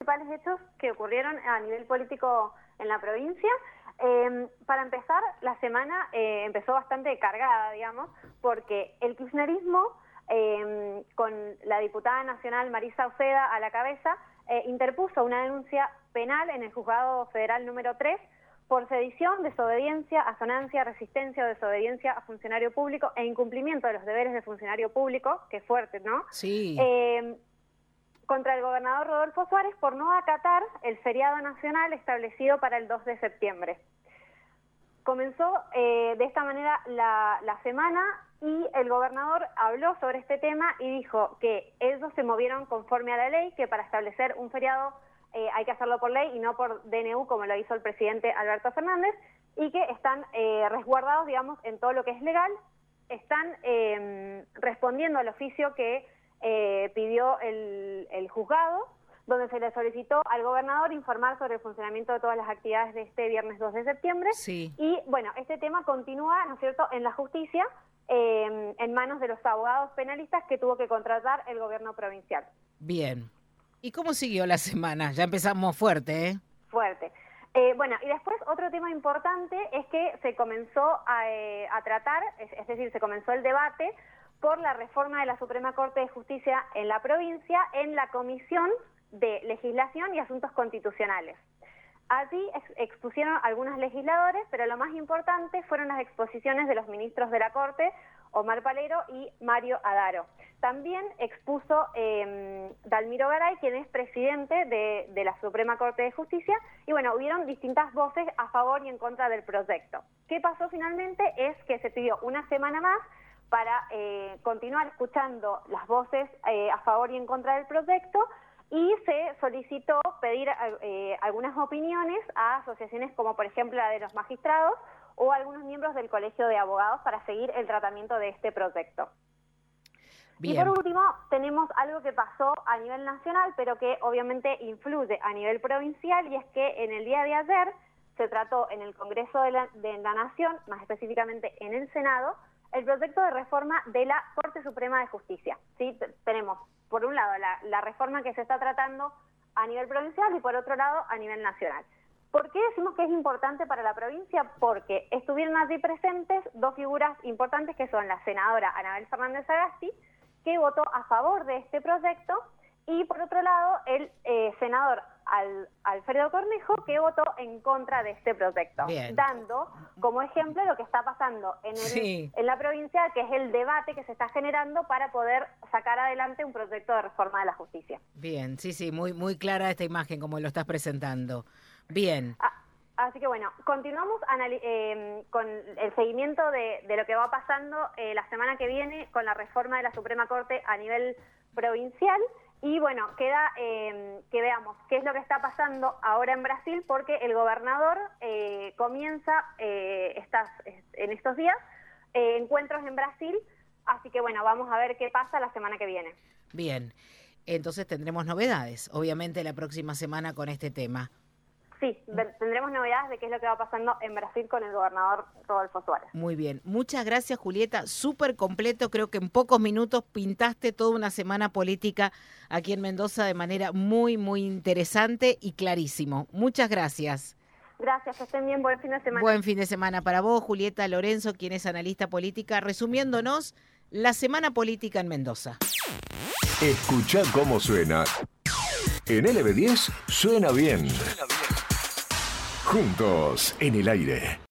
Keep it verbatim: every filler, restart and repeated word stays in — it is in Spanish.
principales hechos que ocurrieron a nivel político en la provincia. Eh, para empezar, la semana eh, empezó bastante cargada, digamos, porque el kirchnerismo, eh, con la diputada nacional Marisa Uceda a la cabeza, eh, interpuso una denuncia penal en el Juzgado Federal número tres por sedición, desobediencia, asonancia, resistencia o desobediencia a funcionario público e incumplimiento de los deberes de funcionario público, que es fuerte, ¿no? Sí. Eh, contra el gobernador Rodolfo Suárez por no acatar el feriado nacional establecido para el dos de septiembre. Comenzó eh, de esta manera la, la semana y el gobernador habló sobre este tema y dijo que ellos se movieron conforme a la ley, que para establecer un feriado eh, hay que hacerlo por ley y no por D N U como lo hizo el presidente Alberto Fernández, y que están eh, resguardados, digamos, en todo lo que es legal, están eh, respondiendo al oficio que eh, pidió el, el juzgado, donde se le solicitó al gobernador informar sobre el funcionamiento de todas las actividades de este viernes dos de septiembre. Sí. Y bueno, este tema continúa, ¿no es cierto?, en la justicia, eh, en manos de los abogados penalistas que tuvo que contratar el gobierno provincial. Bien. ¿Y cómo siguió la semana? Ya empezamos fuerte, ¿eh? Fuerte. Eh, bueno, y después otro tema importante es que se comenzó a, eh, a tratar, es, es decir, se comenzó el debate por la reforma de la Suprema Corte de Justicia en la provincia en la Comisión de Legislación y Asuntos Constitucionales. Allí ex expusieron algunos legisladores, pero lo más importante fueron las exposiciones de los ministros de la Corte, Omar Palero y Mario Adaro. También expuso eh, Dalmiro Garay, quien es presidente de, de la Suprema Corte de Justicia, y bueno, hubieron distintas voces a favor y en contra del proyecto. ¿Qué pasó finalmente? Es que se pidió una semana más para eh, continuar escuchando las voces eh, a favor y en contra del proyecto, y se solicitó pedir eh, algunas opiniones a asociaciones como por ejemplo la de los magistrados o algunos miembros del Colegio de Abogados para seguir el tratamiento de este proyecto. Bien. Y por último, tenemos algo que pasó a nivel nacional, pero que obviamente influye a nivel provincial, y es que en el día de ayer se trató en el Congreso de la, de la Nación, más específicamente en el Senado, el proyecto de reforma de la Corte Suprema de Justicia. ¿Sí? Tenemos, por un lado, la, la reforma que se está tratando a nivel provincial y por otro lado, a nivel nacional. ¿Por qué decimos que es importante para la provincia? Porque estuvieron allí presentes dos figuras importantes que son la senadora Anabel Fernández Sagasti, que votó a favor de este proyecto, y por otro lado el eh, senador Al, Alfredo Cornejo, que votó en contra de este proyecto. Bien. Dando como ejemplo lo que está pasando en, el, sí. en la provincia, que es el debate que se está generando para poder sacar adelante un proyecto de reforma de la justicia. Bien, sí, sí, muy, muy clara esta imagen como lo estás presentando. Bien. Ah, así que bueno, continuamos eh, con el seguimiento de, de lo que va pasando eh, la semana que viene con la reforma de la Suprema Corte a nivel provincial. Y bueno, queda eh, que veamos qué es lo que está pasando ahora en Brasil, porque el gobernador eh, comienza eh, estas, en estos días eh, encuentros en Brasil, así que bueno, vamos a ver qué pasa la semana que viene. Bien, entonces tendremos novedades, obviamente, la próxima semana con este tema. Sí, tendremos novedades de qué es lo que va pasando en Brasil con el gobernador Rodolfo Suárez. Muy bien. Muchas gracias, Julieta. Súper completo. Creo que en pocos minutos pintaste toda una semana política aquí en Mendoza de manera muy, muy interesante y clarísimo. Muchas gracias. Gracias, que estén bien. Buen fin de semana. Buen fin de semana para vos, Julieta Lorenzo, quien es analista política, resumiéndonos la semana política en Mendoza. Escuchá cómo suena. En L B diez suena bien. Juntos en el aire.